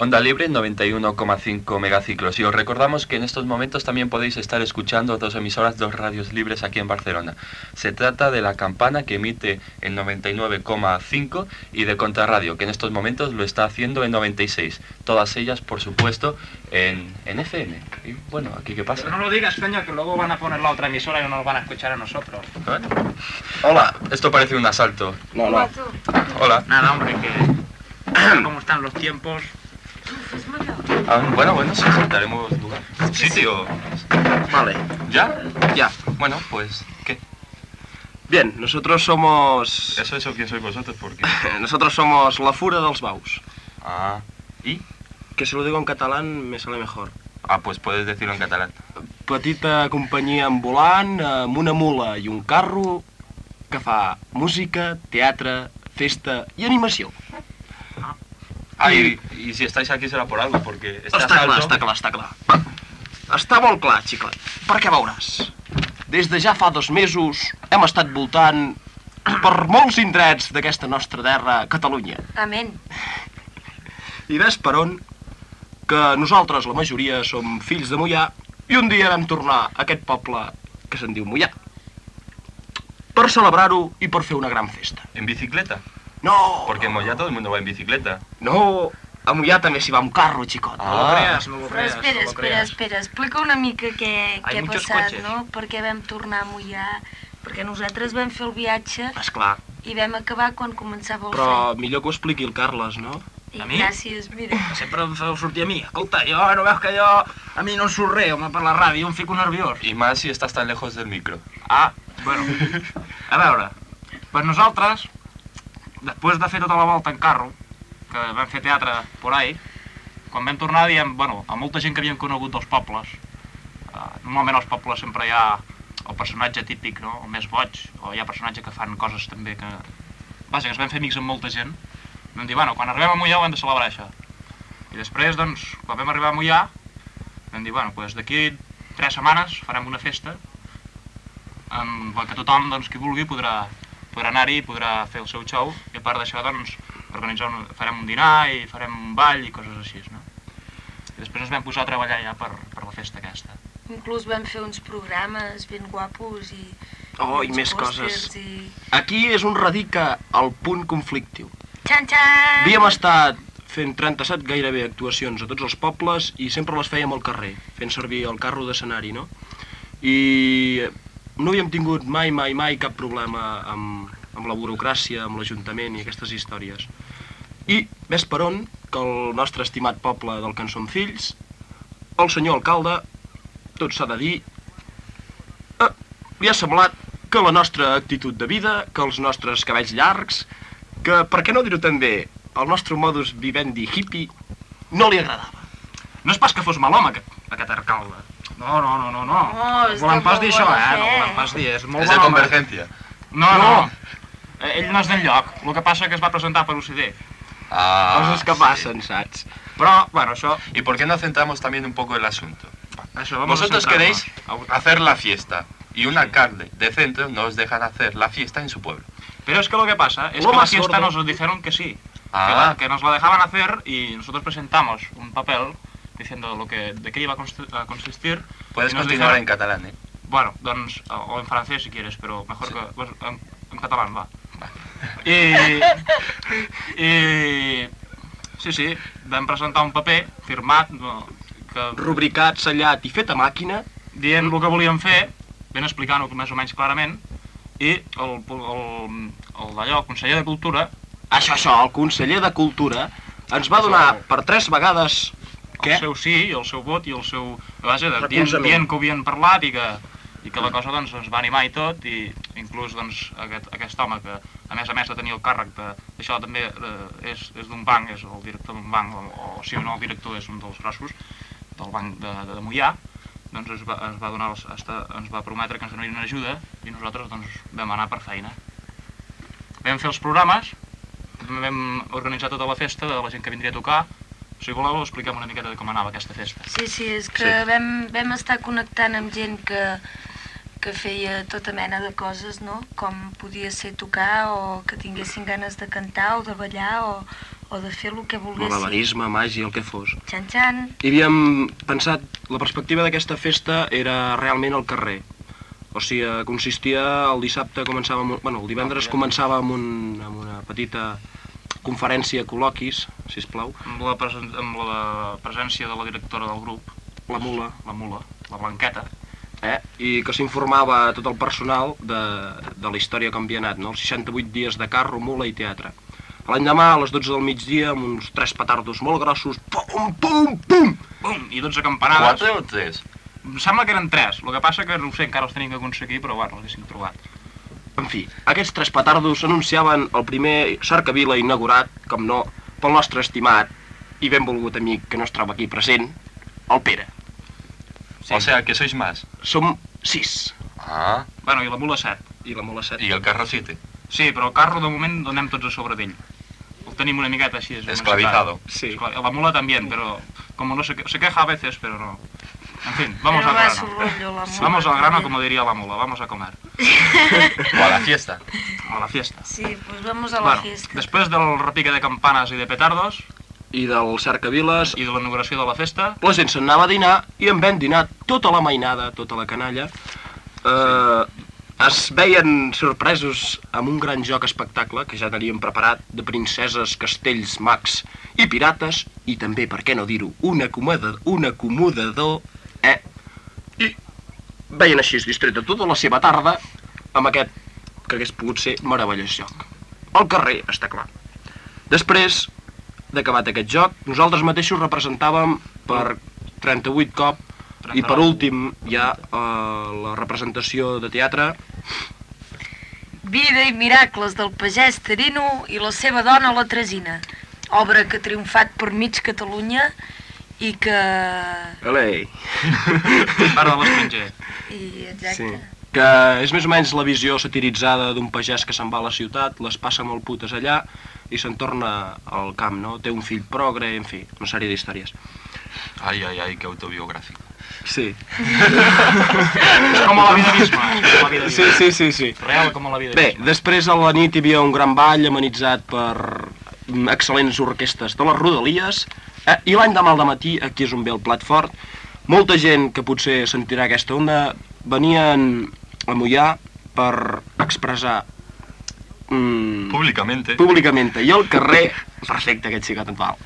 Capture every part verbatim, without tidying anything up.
Onda Libre noventa y uno coma cinco megaciclos. Y os recordamos que en estos momentos también podéis estar escuchando dos emisoras, dos radios libres aquí en Barcelona. Se trata de La Campana, que emite en noventa y nueve coma cinco, y de Contrarradio, que en estos momentos lo está haciendo en noventa y seis. Todas ellas, por supuesto, en, en F M. Y bueno, ¿aquí qué pasa? Pero no lo digas, coño, que luego van a poner la otra emisora y no nos van a escuchar a nosotros. ¿Eh? Hola, esto parece un asalto. No, no. Hola. Nada, hombre, que... ¿Cómo están los tiempos? Ah, bueno, bueno, sí, daremos lugar. Sitio. Vale. ¿Ya? Ya. Bueno, pues, ¿qué? Bien, nosotros somos... Eso, eso, ¿quién sois vosotros? Porque... nosotros somos La Fura dels Baus. Ah, ¿y? Que si lo digo en catalán me sale mejor. Ah, pues puedes decirlo en catalán. Petita companyia ambulant amb una mula i un carro que fa música, teatre, festa i animació. Ah, y, y si estáis aquí serà por algo, porque este Està clar, asalto... està clar, està clar. Està molt clar, xiclet, perquè veuràs. Des de ja fa dos mesos hem estat voltant per molts indrets d'aquesta nostra terra, Catalunya. Amén. I ves per on que nosaltres, la majoria, som fills de Moià i un dia vam tornar a aquest poble que se'n diu Moià per celebrar-ho i per fer una gran festa. ¿En bicicleta? No! Porque en Moya todo el mundo va en bicicleta. No! A Moià també s'hi va amb carro, xicot. No lo creas, no lo Però creas, espera, no lo espera, creas. espera, explica una mica què, Hay què ha muchos passat, coches. no? Per què vam tornar a Moià, perquè nosaltres vam fer el viatge Esclar, i vam acabar quan començava el però fred. millor que ho expliqui el Carles, no? I a mi? gràcies, mira. Sempre em feu sortir a mi. Escolta, jo no veus que jo... A mi no em surt res, home, per la ràdio, em fico nerviós. Y más si estás tan lejos del micro. Ah, bueno, a veure, pues nosaltres, després de fer tota la volta en carro, que vam fer teatre por ahí, quan vam tornar diem, bueno, a molta gent que havíem conegut dels pobles, uh, normalment als pobles sempre hi ha el personatge típic, no?, el més boig, o hi ha personatges que fan coses també que... Vaja, que ens vam fer amics amb molta gent, vam dir, bueno, quan arribem a Moià ho hem de celebrar això. I després, doncs, quan vam arribar a Moià, vam dir, bueno, doncs d'aquí tres setmanes farem una festa en la que tothom, doncs, qui vulgui podrà, podrà anar-hi i podrà fer el seu show, i a part d'això, doncs, organitzar un, farem un dinar i farem un ball i coses així, no? I després ens vam posar a treballar ja per, per la festa aquesta. Inclús vam fer uns programes ben guapos i... Oh, i uns més pòsters coses. I... Aquí és on radica el punt conflictiu. Xan, xan! Havíem estat fent trenta-set gairebé actuacions a tots els pobles i sempre les fèiem al carrer, fent servir el carro d'escenari, no? I no havíem tingut mai, mai, mai cap problema amb, amb la burocràcia, amb l'Ajuntament i aquestes històries. I ves per on que el nostre estimat poble del que en som fills, el senyor alcalde, tot s'ha de dir, eh, li ha semblat que la nostra actitud de vida, que els nostres cabells llargs, que, per què no dir-ho també, el nostre modus vivendi hippie, no li agradava. No és pas que fos mal home, aquest, aquest alcalde. No, no, no, no, no. Oh, és No volem de pas molt dir això, bona eh? fe. No volem pas dir, és molt Es de bon home. Convergencia. No, no, No. Eh, Ell no és d'enlloc, el que passa que es va presentar per U C D. Ah, Coses que sí. passen, saps? Però, bueno, això... ¿Y por qué no centramos también un poco el asunto? això vamos a Vosotros centrarnos. queréis hacer la fiesta y un alcalde de centro no os deja hacer la fiesta en su pueblo. Pero es que lo que pasa es Lo que la más fiesta gordo. nos dijeron que sí, Ah. que, la- que nos la dejaban hacer y nosotros presentamos un papel diciendo lo que, de qué iba a consti- a consistir. Puedes y nos continuar dijeron- en catalán, ¿eh? Bueno, doncs, o o en francés si quieres, pero mejor Sí. que pues, en, en catalán, va. I, I... Sí, sí, vam presentar un paper firmat no, que Rubricat, sellat i fet a màquina, dient el que volíem fer, ben explicant-ho més o menys clarament, i el, el, el d'allò, el conseller de Cultura, això, això, el conseller de Cultura ens va donar per tres vegades... Què? el seu sí, i el seu vot i el seu... Vaja, de- dient, Recolzament. dient que ho havien parlat i que, i que la cosa doncs, ens va animar i tot, i inclús doncs, aquest, aquest home que a més a més de tenir el càrrec de... Això també eh, és, és d'un banc, és el director d'un banc, o, o si no el director és un dels grossos del banc de, de, de Moià, doncs es va, es va donar, els- hasta, ens va prometre que ens donaria una ajuda i nosaltres doncs, vam anar per feina. Vam fer els programes, vam organitzar tota la festa de la gent que vindria a tocar. Si voleu, expliquem una miqueta de com anava aquesta festa. Sí, sí, és que Sí. vam, vam estar connectant amb gent que, que feia tota mena de coses, no? Com podia ser tocar o que tinguessin ganes de cantar o de ballar o, o de fer el que volguessin. Malabarisme, màgia, el que fos. Xan-xan. I havíem pensat, la perspectiva d'aquesta festa era realment al carrer. O sigui, consistia, el dissabte començava, amb, bueno, el divendres començava amb, un, amb una petita conferència, col·loquis, sisplau. Amb la, presen amb la presència de la directora del grup. La mula. La mula, la Blanqueta. Eh? I que s'informava tot el personal de, de la història com havia anat, no? Els seixanta-vuit dies de carro, mula i teatre. L'endemà, a les dotze del migdia, amb uns tres petardos molt grossos, pum, pum, pum! Pum! I dotze campanades. Quatre o tres? Em sembla que eren tres, el que passa que no ho sé, encara els tenim que aconseguir, però bueno, els haguéssim trobat. En fi, aquests tres petardos anunciaven el primer cercavila inaugurat, com no, pel nostre estimat i benvolgut amic que no es troba aquí present, el Pere. Sí. O sea, que sois más. Som sis. Ah. Bueno, i la mula set. I la mula set. I el carro siete. Sí, però el carro de moment anem tots a sobre d'ell. El tenim una miqueta així. Esclavizado. Sí. La mula también, pero como no se, se queja a veces, pero no. En fin, vamos al grano. Rollo, la mula, vamos al grano, como diría la mula, vamos a comer. O a la fiesta. O a la fiesta. Sí, pues vamos a la bueno, fiesta. Després del repique de campanes i de petardos, i del cercaviles, i de l'inauguració de la festa, la gent se'n anava a dinar i en vam dinar tota la mainada, tota la canalla. Eh, es veien sorpresos amb un gran joc espectacle que ja teníem preparat de princeses, castells, mags i pirates, i també, per què no dir-ho, un acomodador, un acomodador, eh? I veien així distreta tota la seva tarda amb aquest que hagués pogut ser meravellós joc. Al carrer, està clar. Després d'acabat aquest joc, nosaltres mateixos representàvem per trenta-vuit cop i per últim hi ha uh, la representació de teatre. Vida i miracles del pagès Tarino i la seva dona la Tresina, obra que ha triomfat per mig Catalunya i que... Olei! Part de l'estranger. I exacte. Sí. Que és més o menys la visió satiritzada d'un pagès que se'n va a la ciutat, les passa molt putes allà i se'n torna al camp, no? Té un fill progre, en fi, una sèrie d'històries. Ai, ai, ai, que autobiogràfic. Sí. És com a la vida misma. És com la vida Sí, sí, sí, sí. Real com a la vida Bé, misma. després a la nit hi havia un gran ball amenitzat per excel·lents orquestes de les Rodalies, eh, i l'any demà al dematí, aquí és on ve el plat fort, molta gent que potser sentirà aquesta onda venien a Moià per expressar mm, Públicamente. públicament i al carrer, perfecte, aquest sí que te'n val.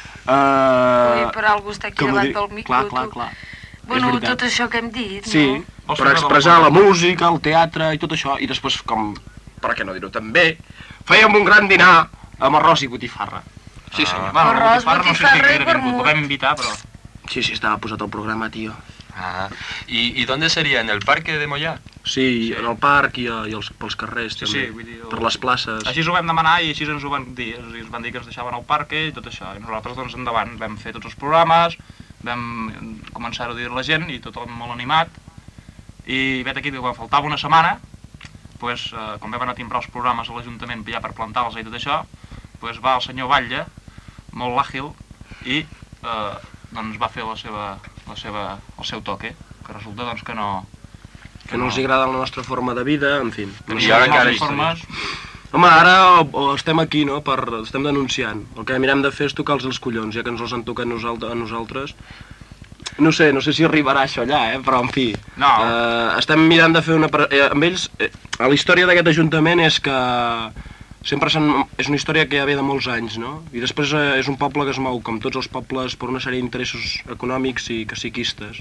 Uh, Ui, per algú està aquí davant del micro, clar, clar, tu. clar. Bueno, És veritat. tot això que hem dit, Sí, no? per expressar la música, el teatre i tot això, i després, com, per què no dir-ho també, fèiem un gran dinar amb arròs i botifarra. Sí, senyor. Ah. Bueno, Arròs, botifarra no sé si botifarra i havia vingut, vermut. el vam invitar, però... Sí, sí, estava posat al programa, tio. Ah. ¿Y, ¿Y dónde sería? ¿En el parque de Moyà? Sí, en el parc i, a, i els, pels carrers, Sí, també, sí, vull dir, el- per les places. Així ho vam demanar i així ens ho van dir, és a dir, ens van dir que ens deixaven al parque i tot això, i nosaltres doncs endavant, vam fer tots els programes, vam començar a dir la gent i tothom molt animat, i vet aquí que quan faltava una setmana, pues, eh, quan vam anar a timbrar els programes a l'Ajuntament ja per plantar-los i tot això, pues, va el senyor Batlle, molt àgil, i eh, doncs va fer la seva, la seva, el seu toque, que resulta doncs que no... Que no els agrada la nostra forma de vida, en fi. Que I ara no encara hi formes... Home, ara o, o estem aquí, no?, per, estem denunciant. El que mirem de fer és tocar-los els collons, ja que ens els han tocat nosaltres, a nosaltres. No sé, no sé si arribarà això allà, eh? Però, en fi, No. eh, estem mirant de fer una... pre- Eh, amb ells, eh, a la història d'aquest ajuntament és que sempre s'han... és una història que ja ve de molts anys, no? I després eh, és un poble que es mou, com tots els pobles, per una sèrie d'interessos econòmics i caciquistes.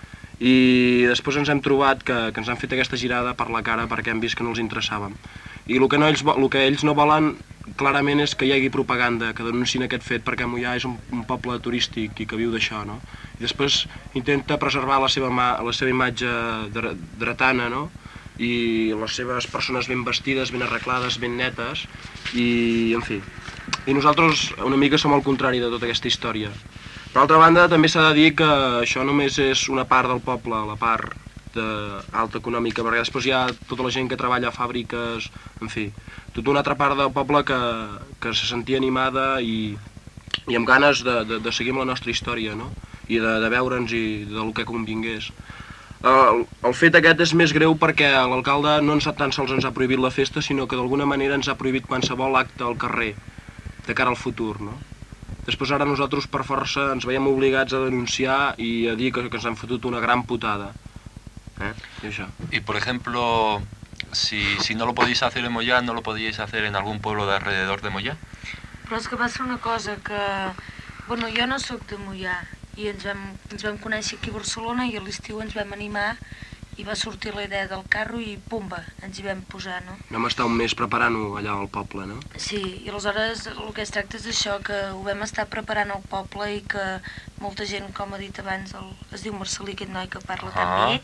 I després ens hem trobat que, que ens han fet aquesta girada per la cara perquè hem vist que no els interessàvem. I el que, no ells, el que ells no volen clarament és que hi hagi propaganda, que denunciïn aquest fet, perquè Moià és un, un poble turístic i que viu d'això, no? I després intenta preservar la seva, ma, la seva imatge dre, dretana, no? I les seves persones ben vestides, ben arreglades, ben netes, i, en fi. I nosaltres una mica som al contrari de tota aquesta història. Per altra banda, també s'ha de dir que això només és una part del poble, la part de alta econòmica, perquè després hi ha tota la gent que treballa a fàbriques, en fi, tota una altra part del poble que, que se sentia animada i, i amb ganes de, de, de seguir amb la nostra història, no? I de, de veure'ns i del que convingués. El, el fet aquest és més greu perquè l'alcalde no ens ha, tan sols ens ha prohibit la festa, sinó que d'alguna manera ens ha prohibit qualsevol acte al carrer. de cara al futur, no? Després ara nosaltres per força ens veiem obligats a denunciar y a dir que, que ens han fotut una gran putada. ¿Eh? Y això. Y por ejemplo, si, si no lo podéis hacer en Moyà, ¿no lo podíais hacer en algún pueblo de alrededor de Moyà? Però és que va ser una cosa que... Bueno, jo no sóc de Moià i ens vam, ens vam conèixer aquí a Barcelona i a l'estiu ens vam animar i va sortir la idea del carro i pumba, ens hi vam posar, no? Vam estar un mes preparant-ho allà al poble, no? Sí, i aleshores el que es tracta és d'això, que ho vam estar preparant al poble i que molta gent, com ha dit abans, el, es diu Marcelí, aquest noi que parla tan bé,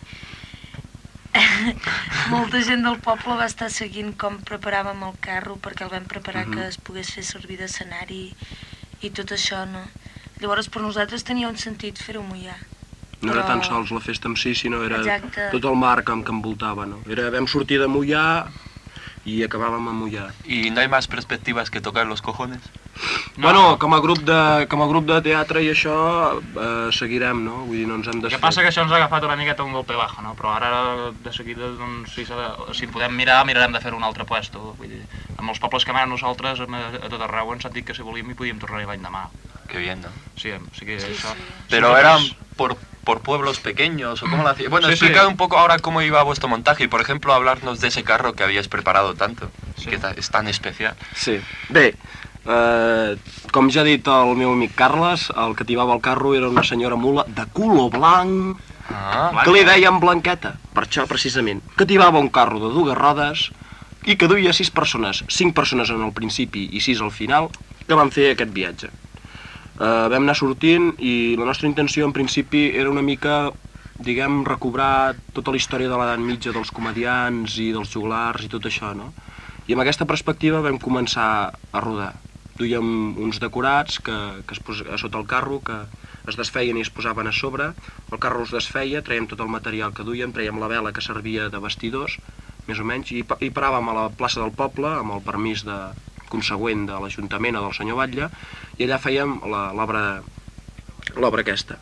molta gent del poble va estar seguint com preparàvem el carro perquè el vam preparar Mhm. que es pogués fer servir d'escenari i tot això, no? Llavors per nosaltres tenia un sentit fer-ho a Moià. No era Però- tan sols la festa en si, sinó era Exacte. tot el marc amb què envoltava, no? Era, vam sortir de Moià i acabàvem a Moià. ¿Y no hay más perspectivas que tocar los cojones? No. Bueno, com a grup de, com a grup de teatre i això eh, seguirem, no? Vull dir, no ens hem El que desfet. passa que això ens ha agafat una miqueta un golpe bajo, no? Però ara, de seguida, doncs, si, s'ha de, si podem mirar, mirarem de fer un altre puesto. Vull dir, amb els pobles que manen nosaltres, a, a tot arreu, ens han dit que si volíem hi podíem tornar-hi l'any demà. Qué bien, ¿no? Sí, o sigui, Sí, això... sí. Pero Sí, eran nosaltres- por, por pueblos pequeños, ¿o cómo lo hacíais? Bueno, Sí, explicad sí. un poco ahora cómo iba vuestro montaje y, por ejemplo, hablarnos de ese carro que habíais preparado tanto, Sí. que ta- es tan especial. Sí. Bé, eh, com ja ha dit el meu amic Carles, el que tibava el carro era una senyora mula de color blanc, Ah, que li deien Blanqueta, per això precisament, que tibava un carro de dues rodes i que duia sis persones, cinc persones en el principi i sis al final, que van fer aquest viatge. Uh, vam anar sortint i la nostra intenció en principi era una mica, diguem, recobrar tota la història de l'edat mitja dels comedians i dels joglars i tot això, no? I amb aquesta perspectiva vam començar a rodar. Duíem uns decorats que, que es pos, a sota el carro, que es desfeien i es posaven a sobre, el carro es desfeia, traiem tot el material que duíem, traiem la vela que servia de vestidors, més o menys, i, pa- i paràvem a la plaça del poble, amb el permís de, consegüent de l'Ajuntament o del senyor Batlle, i allà fèiem la- l'obra l'obra aquesta.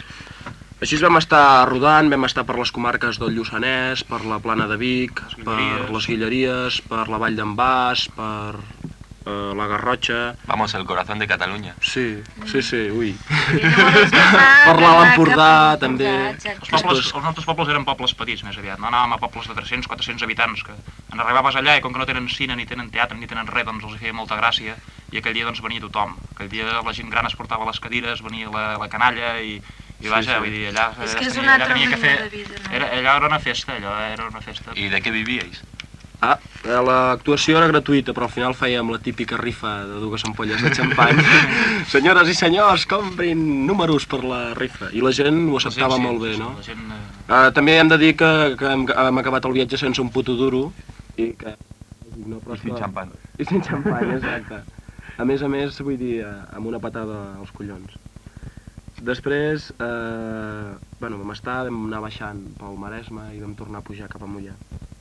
Així vam estar rodant, vam estar per les comarques del Lluçanès, per la Plana de Vic, Les per Guilleries. les Guilleries, per la Vall d'en Bas, per eh, la Garrotxa... vamos, el corazón de Catalunya. Sí, sí, sí, ui. I llavors vam anar- Per l'Alt vam anar Empordà, cap a també. exacte. Els, pobles, Després- els nostres pobles eren pobles petits, més aviat. No anàvem a pobles de tres-cents quatre-cents habitants, que en arribaves allà i com que no tenen cine, ni tenen teatre, ni tenen res, doncs els feia molta gràcia. I aquell dia doncs venia tothom. Aquell dia la gent gran es portava les cadires, venia la, la canalla i, i Sí, vaja, sí. vull dir, allà... És allà que és tenia- una allà altra tenia que manera fer- de vida, no? Era, allà era una festa, allò era una festa. ¿Y de qué vivíais? Ah, eh, l'actuació era gratuïta, però al final fèiem la típica rifa de dues ampolles de xampany. Senyores i senyors, comprin números per la rifa. I la gent ho acceptava Sí, sí, molt bé, sí, no? La gent, eh, Uh, també hem de dir que, que hem, hem acabat el viatge sense un puto duro i que... No, però I sin és que- xampany. I sin xampany, exacte. A més a més, vull dir, eh, amb una patada als collons. Després, eh, bueno, vam estar, vam anar baixant pel Maresme i vam tornar a pujar cap a Moià.